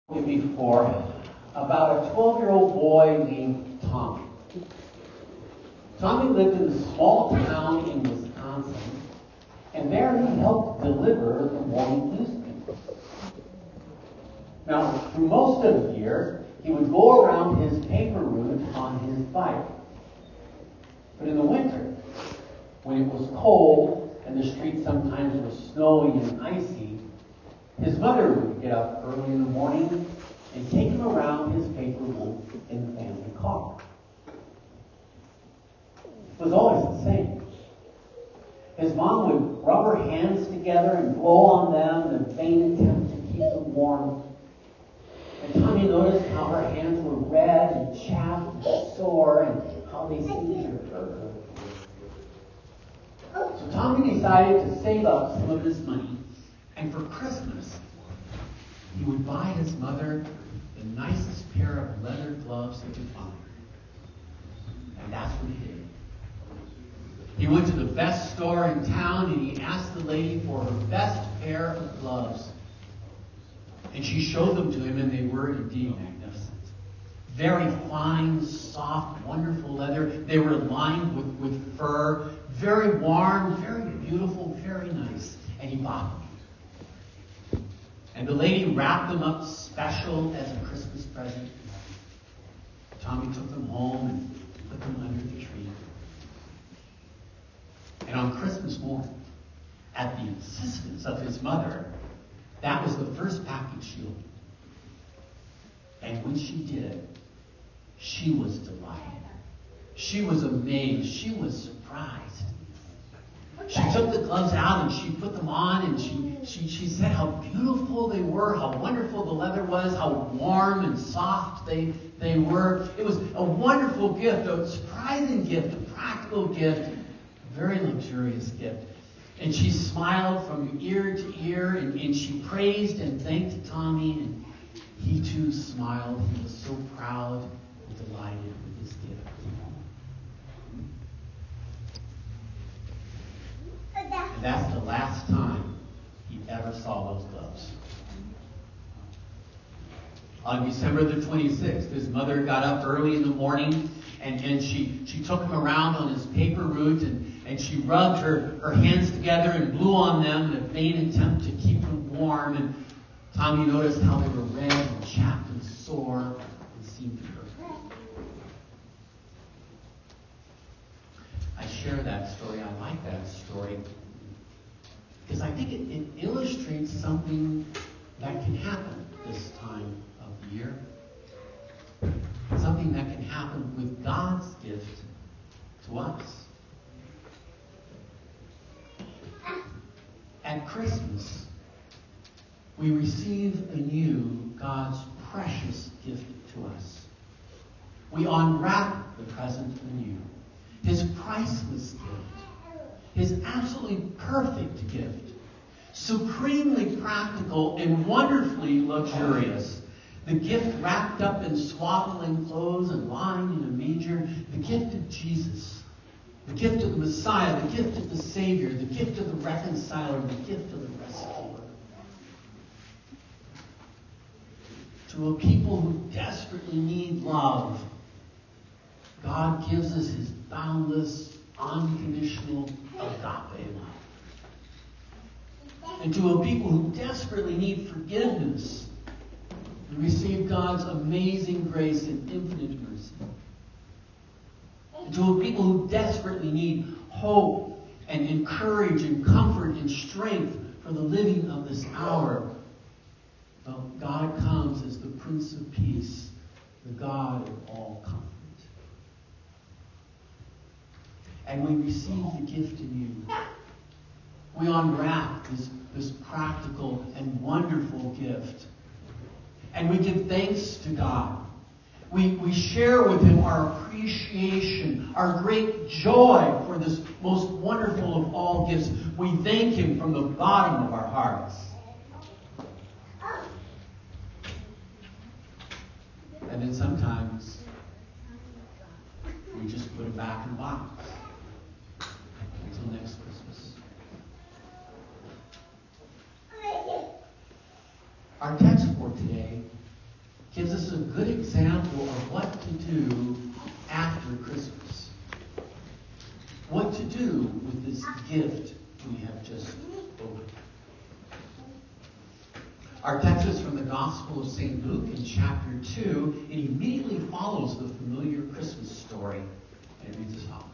before about a 12-year-old boy named Tommy. Tommy lived in a small town in Wisconsin, and there he helped deliver the morning newspaper. Now, through most of the year, he would go around his paper route on his bike. But in the winter, when it was cold and the streets sometimes were snowy and icy, his mother would get up early in the morning and take him around his paper route in the family car. It was always the same. His mom would rub her hands together and blow on them in a vain attempt to keep them warm. And Tommy noticed how her hands were red and chapped and sore and how they seemed to hurt her. So Tommy decided to save up some of his money, and for Christmas, he would buy his mother the nicest pair of leather gloves he could find. And that's what he did. He went to the best store in town and he asked the lady for her best pair of gloves. And she showed them to him, and they were indeed magnificent. Very fine, soft, wonderful leather. They were lined with fur. Very warm, very beautiful, very nice. And he bought them. And the lady wrapped them up special as a Christmas present. Tommy took them home and put them under the tree. And on Christmas morning, at the insistence of his mother, that was the first package she opened. And when she did, she was delighted. She was amazed. She was surprised. She took the gloves out and she put them on, and she said how beautiful they were, how wonderful the leather was, how warm and soft they were. It was a wonderful gift, a surprising gift, a practical gift, a very luxurious gift. And she smiled from ear to ear, and she praised and thanked Tommy, and he too smiled. He was so proud and delighted with his gift. And that's the last time he ever saw those gloves. On December the 26th, his mother got up early in the morning, and she took him around on his paper route, and she rubbed her hands together and blew on them in a vain attempt to keep them warm. And Tommy noticed how they were red and chapped and sore and seemed to hurt. I share that story. I like that story because I think it illustrates something that can happen this time of the year. Something that can happen with God's gift to us. At Christmas, we receive anew God's precious gift to us. We unwrap the present anew. His priceless gift. His absolutely perfect gift. Supremely practical and wonderfully luxurious. The gift wrapped up in swaddling clothes and lying in a manger. The gift of Jesus. The gift of the Messiah. The gift of the Savior. The gift of the reconciler. The gift of the rescuer. To a people who desperately need love, God gives us His boundless, unconditional agape love. And to a people who desperately need forgiveness, we receive God's amazing grace and infinite mercy. And to a people who desperately need hope and courage and comfort and strength for the living of this hour, well, God comes as the Prince of Peace, the God of all comfort. And we receive the gift in you. We unwrap this practical and wonderful gift. And we give thanks to God. We share with Him our appreciation, our great joy for this most wonderful of all gifts. We thank Him from the bottom of our hearts. And then sometimes we just put it back in the box until next Christmas. Our text for today gives us a good example of what to do after Christmas. What to do with this gift we have just opened. Our text is from the Gospel of St. Luke in chapter 2. It immediately follows the familiar Christmas story. And it reads as follows.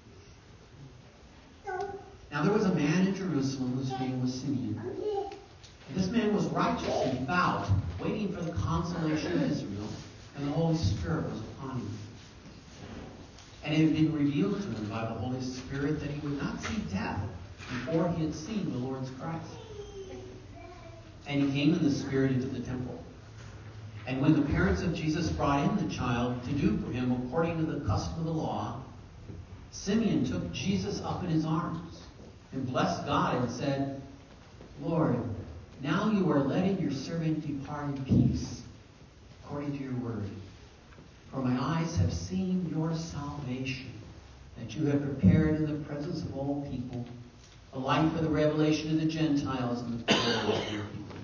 Now there was a man in Jerusalem whose name was Simeon. And this man was righteous and devout, waiting for the consolation of Israel, and the Holy Spirit was upon him. And it had been revealed to him by the Holy Spirit that he would not see death before he had seen the Lord's Christ. And he came in the Spirit into the temple. And when the parents of Jesus brought in the child to do for him according to the custom of the law, Simeon took Jesus up in his arms and blessed God and said, Lord, now you are letting your servant depart in peace, according to your word. For my eyes have seen your salvation, that you have prepared in the presence of all people, a light for the revelation of the Gentiles and the glory of your people.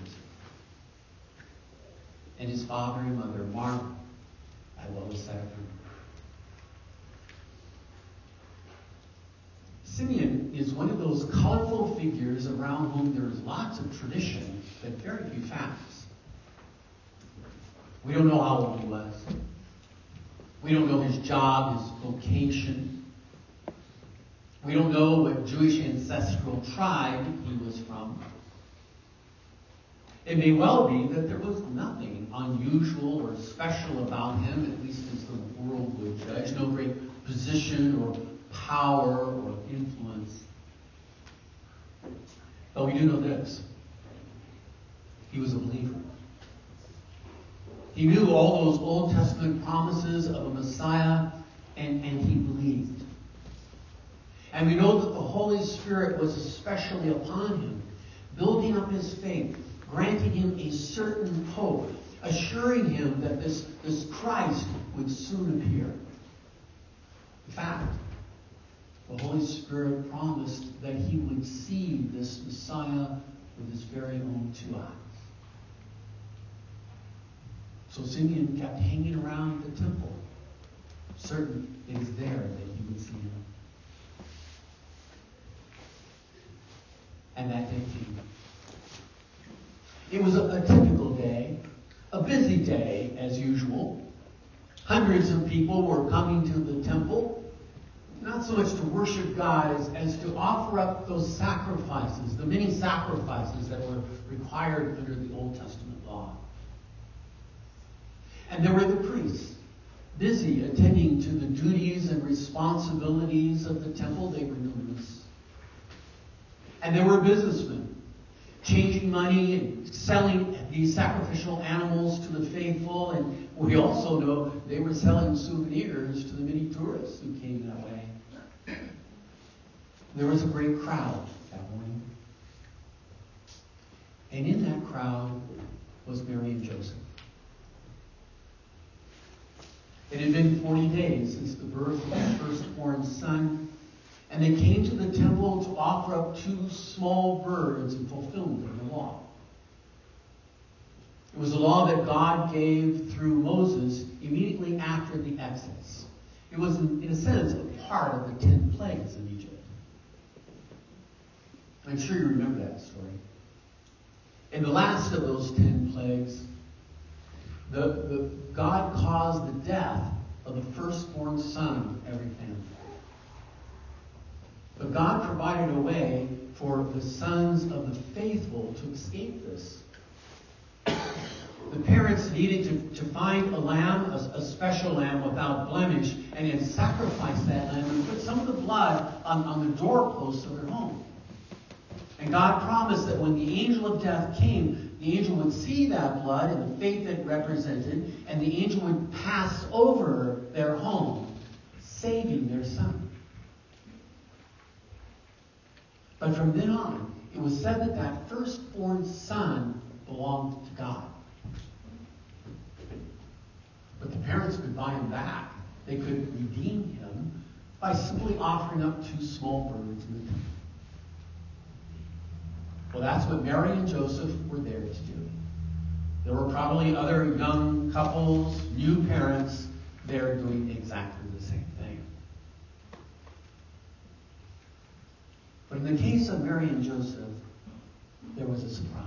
And his father and mother marveled at what was said of him. Simeon is one of those colorful figures around whom there is lots of tradition, but very few facts. We don't know how old he was. We don't know his job, his vocation. We don't know what Jewish ancestral tribe he was from. It may well be that there was nothing unusual or special about him, at least as the world would judge. No great position or power or influence. But we do know this. He was a believer. He knew all those Old Testament promises of a Messiah, and he believed. And we know that the Holy Spirit was especially upon him, building up his faith, granting him a certain hope, assuring him that this Christ would soon appear. In fact, the Holy Spirit promised that he would see this Messiah with his very own two eyes. So Simeon kept hanging around the temple, certain it is there that he would see him. And that day came. It was a typical day, a busy day as usual. Hundreds of people were coming to the temple, not so much to worship God as to offer up those sacrifices, the many sacrifices that were required under the Old Testament law. And there were the priests, busy attending to the duties and responsibilities of the temple. They were numerous. And there were businessmen, changing money and selling these sacrificial animals to the faithful. And we also know they were selling souvenirs to the many tourists who came that way. There was a great crowd that morning. And in that crowd was Mary and Joseph. It had been 40 days since the birth of their firstborn son, and they came to the temple to offer up 2 small birds in fulfillment of the law. It was a law that God gave through Moses immediately after the Exodus. It was, in a sense, a part of the 10 plagues of Egypt. I'm sure you remember that story. In the last of those 10 plagues, God caused the death of the firstborn son of every family. But God provided a way for the sons of the faithful to escape this. The parents needed to find a lamb, a special lamb without blemish, and then sacrifice that lamb and put some of the blood on the doorposts of their home. And God promised that when the angel of death came, the angel would see that blood and the faith it represented, and the angel would pass over their home, saving their son. But from then on, it was said that that firstborn son belonged to God. But the parents could buy him back. They could redeem him by simply offering up 2 small birds in the temple. Well, that's what Mary and Joseph were there to do. There were probably other young couples, new parents, they're doing exactly the same thing. But in the case of Mary and Joseph, there was a surprise.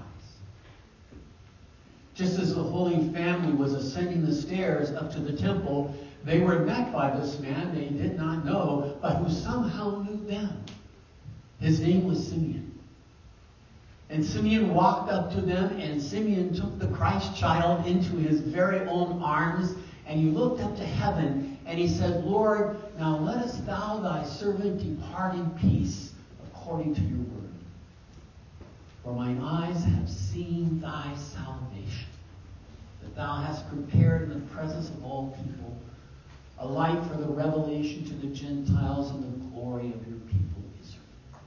Just as the Holy Family was ascending the stairs up to the temple, they were met by this man they did not know, but who somehow knew them. His name was Simeon. And Simeon walked up to them, and Simeon took the Christ child into his very own arms, and he looked up to heaven, and he said, Lord, now lettest thou thy servant depart in peace, according to your word. For mine eyes have seen thy salvation, that thou hast prepared in the presence of all people a light for the revelation to the Gentiles and the glory of your people Israel.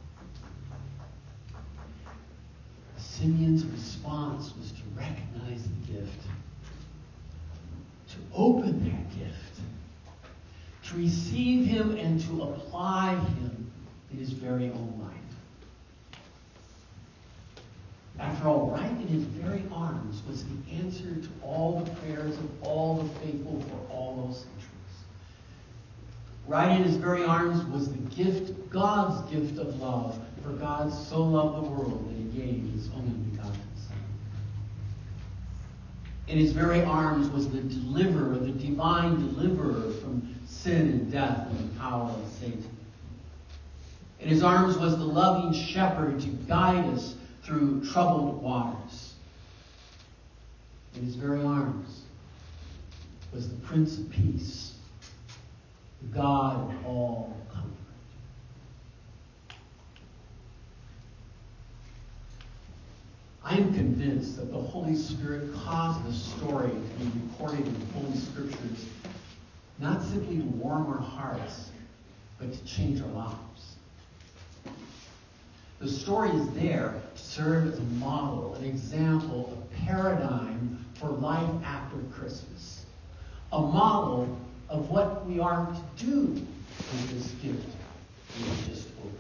Simeon's response was to recognize the gift, to open that gift, to receive him and to apply him in his very own life. After all, right in his very arms was the answer to all the prayers of all the faithful for all those centuries. Right in his very arms was the gift, God's gift of love. For God so loved the world that he gave his only begotten Son. In his very arms was the deliverer, the divine deliverer from sin and death and the power of Satan. In his arms was the loving shepherd to guide us through troubled waters. In his very arms was the Prince of Peace, the God of all comfort. I am convinced that the Holy Spirit caused this story to be recorded in the Holy Scriptures, not simply to warm our hearts, but to change our lives. The story is there to serve as a model, an example, a paradigm for life after Christmas. A model of what we are to do with this gift we have just opened.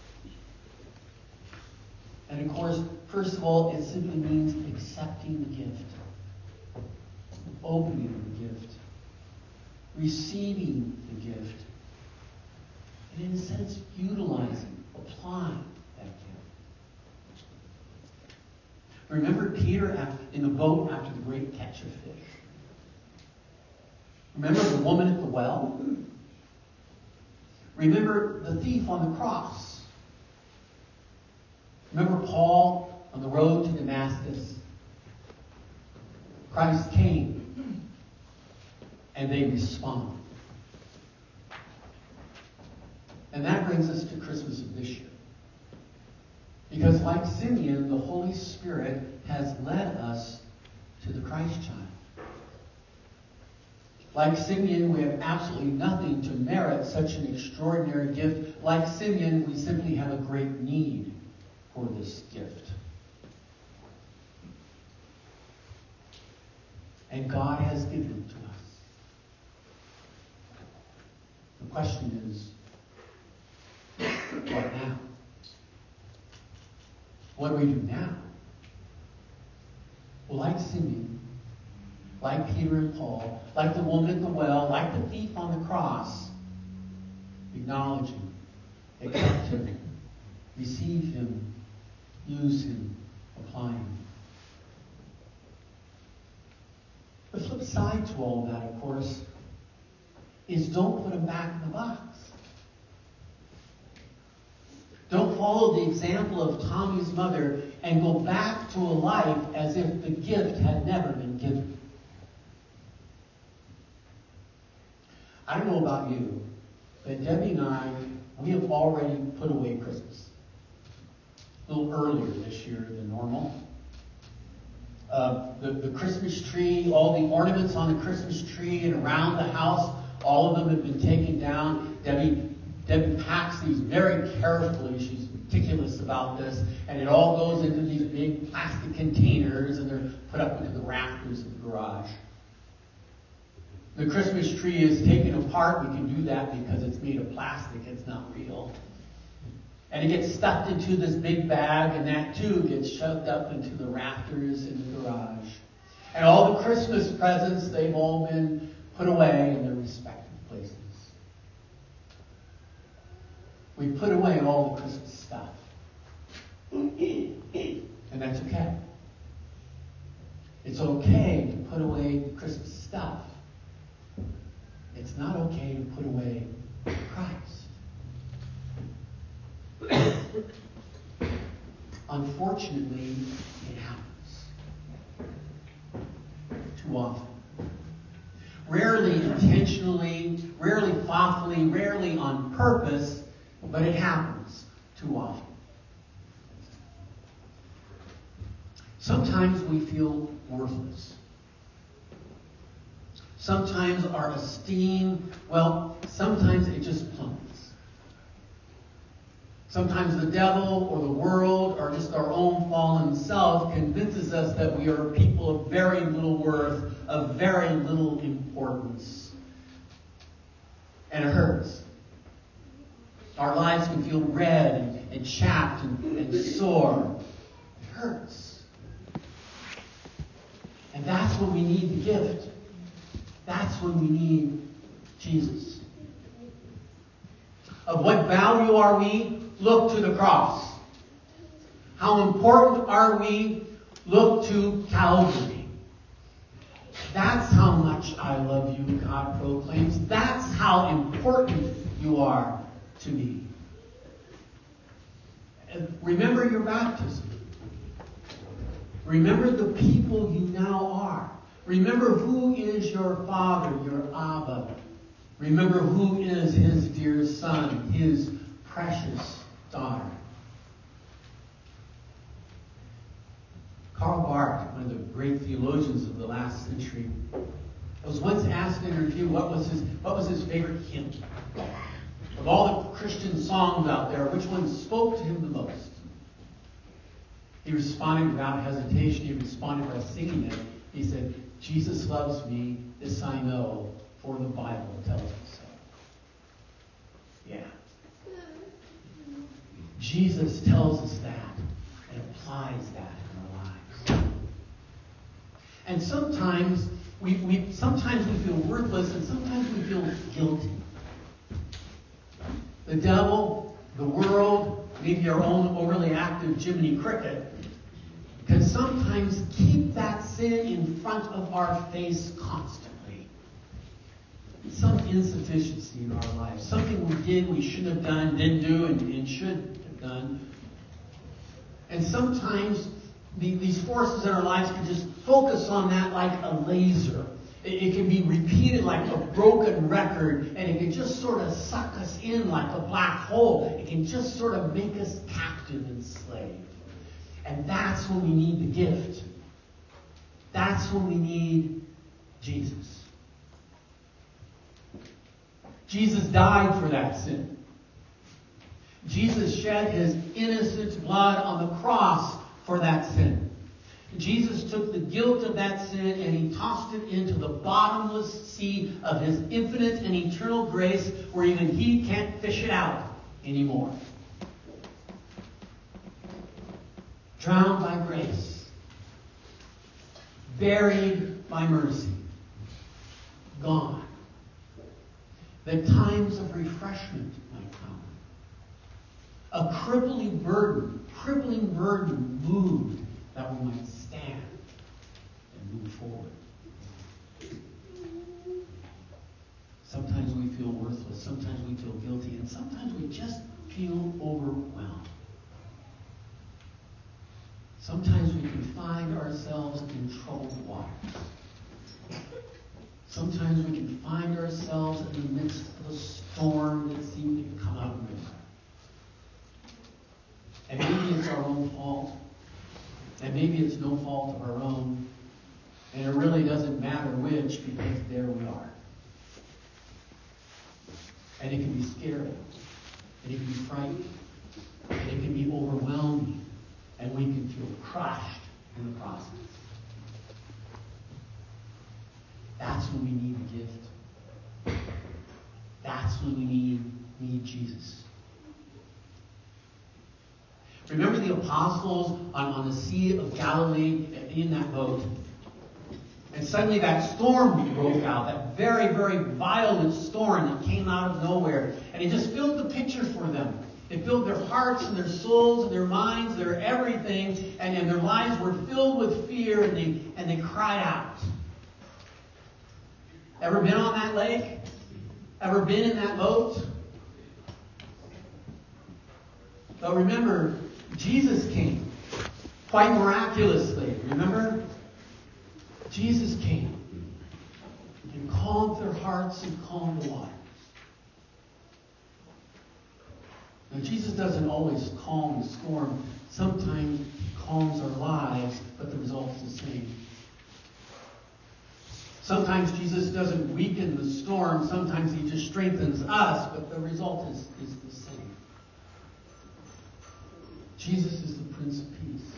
And of course, first of all, it simply means accepting the gift, opening the gift, receiving the gift, and in a sense, utilizing, applying that gift. Remember Peter in the boat after the great catch of fish? Remember the woman at the well? Remember the thief on the cross? Remember Paul on the road to Damascus? Christ came, and they responded. And that brings us to Christmas of this year. Because like Simeon, the Holy Spirit has led us to the Christ child. Like Simeon, we have absolutely nothing to merit such an extraordinary gift. Like Simeon, we simply have a great need for this gift. And God has given it to us. The question is, what now? What do we do now? Well, like Simeon, like Peter and Paul, like the woman at the well, like the thief on the cross, acknowledge him, accept him, receive him, use him, apply him. The flip side to all that, of course, is don't put him back in the box. Don't follow the example of Tommy's mother and go back to a life as if the gift had never been given. I don't know about you, but Debbie and I, we have already put away Christmas. A little earlier this year than normal. The Christmas tree, all the ornaments on the Christmas tree and around the house, all of them have been taken down. Debbie packs these very carefully. She's meticulous about this. And it all goes into these big plastic containers, and they're put up into the rafters of the garage. The Christmas tree is taken apart. We can do that because it's made of plastic. It's not real. And it gets stuffed into this big bag, and that too gets shoved up into the rafters in the garage. And all the Christmas presents, they've all been put away in their respective places. We put away all the Christmas stuff. And that's okay. It's okay to put away the Christmas stuff. It's not okay to put away Christ. Unfortunately, it happens. Too often. Rarely intentionally, rarely thoughtfully, rarely on purpose, but it happens too often. Sometimes we feel worthless. Sometimes our esteem, sometimes it just plummets. Sometimes the devil or the world or just our own fallen self convinces us that we are people of very little worth, of very little importance. And it hurts. Our lives can feel red and chapped and sore. It hurts. And that's when we need the gift. That's when we need Jesus. Of what value are we? Look to the cross. How important are we? Look to Calvary. That's how much I love you, God proclaims. That's how important you are to me. And remember your baptism. Remember the people you now are. Remember who is your Father, your Abba. Remember who is his dear Son, his precious daughter. Karl Barth, one of the great theologians of the last century, was once asked in a review what was his favorite hymn. Of all the Christian songs out there, which one spoke to him the most? He responded without hesitation. He responded by singing it. He said, "Jesus loves me, this I know, for the Bible tells me so." Yeah. Jesus tells us that and applies that in our lives. And sometimes we feel worthless, and sometimes we feel guilty. The devil, the world, maybe our own overly active Jiminy Cricket can sometimes keep that sin in front of our face constantly. Some insufficiency in our lives. Something we did, we shouldn't have done, didn't do, and should have done. And sometimes these forces in our lives can just focus on that like a laser. It can be repeated like a broken record, and it can just sort of suck us in like a black hole. It can just sort of make us captive and slave. And that's when we need the gift. That's when we need Jesus. Jesus died for that sin. Jesus shed his innocent blood on the cross for that sin. Jesus took the guilt of that sin and he tossed it into the bottomless sea of his infinite and eternal grace, where even he can't fish it out anymore. Drowned by grace. Buried by mercy. Gone. That times of refreshment might come. A crippling burden moved that we might stand and move forward. Sometimes we feel worthless, sometimes we feel guilty, and sometimes we just feel overwhelmed. Sometimes we can find ourselves in troubled waters. Sometimes we can find ourselves in the midst of a storm that seems to come out of nowhere. And maybe it's our own fault. And maybe it's no fault of our own. And it really doesn't matter which, because there we are. And it can be scary. And it can be frightening. And it can be overwhelming. And we can feel crushed in the process. That's when we need the gift. That's when we need Jesus. Remember the apostles on the Sea of Galilee in that boat? And suddenly that storm broke out, that very, very violent storm that came out of nowhere. And it just filled the picture for them. It filled their hearts and their souls and their minds, their everything. And their lives were filled with fear, and they cried out. Ever been on that lake? Ever been in that boat? But remember, Jesus came quite miraculously. Remember? Jesus came and calmed their hearts and calmed the waters. Now, Jesus doesn't always calm the storm. Sometimes he calms our lives, but the result is the same. Sometimes Jesus doesn't weaken the storm. Sometimes he just strengthens us, but the result is the same. Jesus is the Prince of Peace.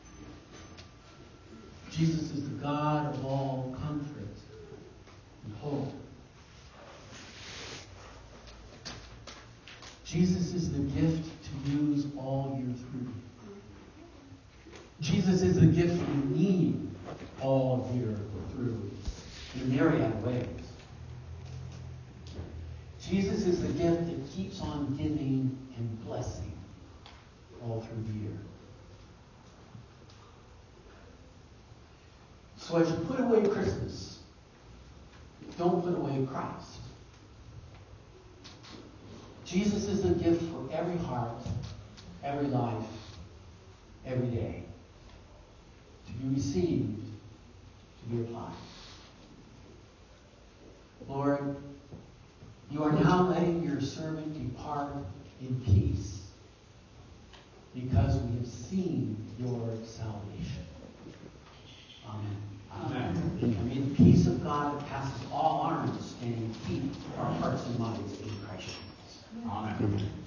Jesus is the God of all comfort and hope. Jesus is the gift to use all year through. Jesus is the gift you need all year through in a myriad ways. Jesus is the gift that keeps on giving and blessing all through the year. So as you put away Christmas, don't put away Christ. Jesus is the gift for every heart, every life, every day. To be received, to be applied. Lord, you are now letting your servant depart in peace because we have seen your salvation. Amen. Amen. And may the peace of God that passes all our understanding keep our hearts and minds in Christ Jesus. Amen.